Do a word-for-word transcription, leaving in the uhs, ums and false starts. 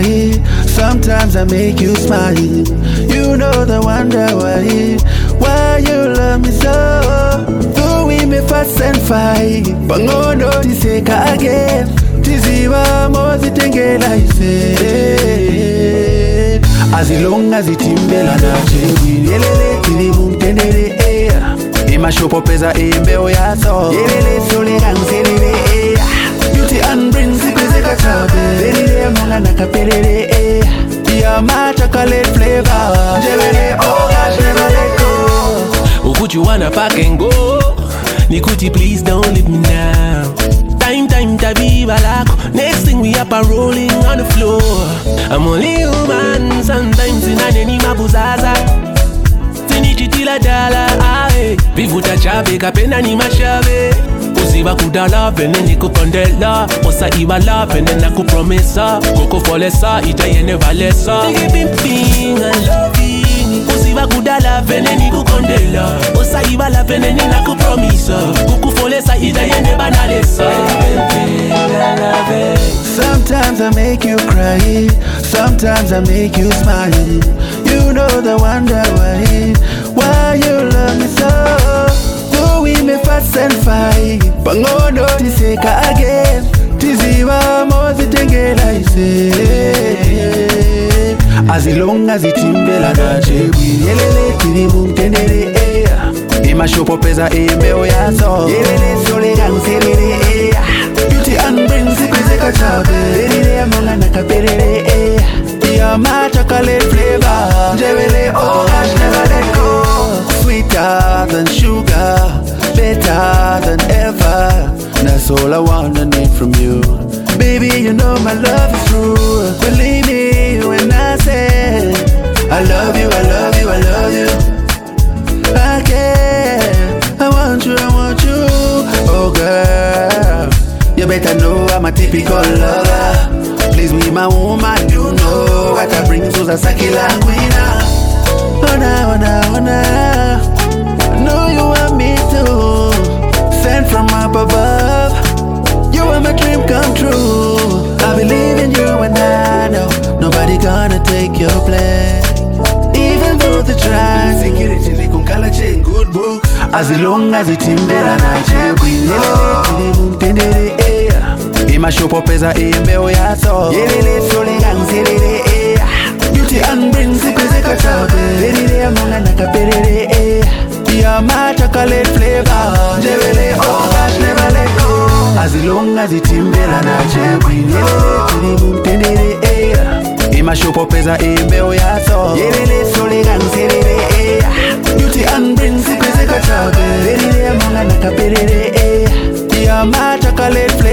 cry. Sometimes I make you smile. You know the wonder why. Why you love me so? Though we may fuss and fight, Bangono tiseka again. Tiziva mozitengela ise. As long as it imbela na chewi, yelele kilimu mtendele ea. Ima shopo pesa imbe oyaso, yelele sole ganselele ea. Beauty and brains sipezeka chabe, delile monga nakapelele ea. Yeah, my chocolate flavor, jelele oh gosh never let go. Would you wanna pack and go? Nikuti, please don't leave me now. Time, time, tabi balako. Next thing we up and rolling on the floor. I'm only human, sometimes in an anima buzaza. Tinichitila dala, ae. Vivuta chabe, kapena ni mashabe. Usiba kudala, vene niku kondela. Osa iba la, vene naku promesa. Koko folesa, ita yene valesa. Nige pimping, I love you. Usiba kudala, vene niku kondela. Osa iba la, vene ni naku promesa. Kuku folesa, ita yene banalesa. Sometimes I make you cry, sometimes I make you smile. You know the wonder why, why you love me so. Though we may fuss and fight, Bangono tiseka again. Tiziva mozitengela ise. As long as it imbela na chewi, yelele kilimu mtendele ea. Ima shopo pesa imbe oyaso, yelele sole ganselele ea. Beauty and brains sipezeka chabe, delile monga nakapelele ea. Yeah, my chocolate flavor, jelele oh gosh never let go. Sweeter than sugar, better than ever. That's all I wanna need from you. Baby, you know my love is true. Believe me when I say I love you, I love you, I love you. I care, I want you, I want you. Oh girl, you better know I'm a typical lover. Please be my woman, you know what I bring to the Sakila Queen. Oh na, oh na, oh na. I know you want me to. Sent from up above. You are my dream come true. I believe in you and I know nobody gonna take your place. Even though they try, security they can call a good book. As long as it's in there, na chewi, yelele mtendele ea. Ima shopo pesa imbe oyaso, yelele sole ganselele ea. Beauty and brains sipezeka chabe, delile monga nakapelele ea. Yeah, my chocolate flavor, jelele oh gosh never let go. As long as it's imbela na chewi, yelele kilimu mtendele ea. Ima shopo pesa imbe oyaso, yelele sole ganselele ea. Beauty and brains sipezeka chabe, delile monga nakapelele ea. Yeah, my chocolate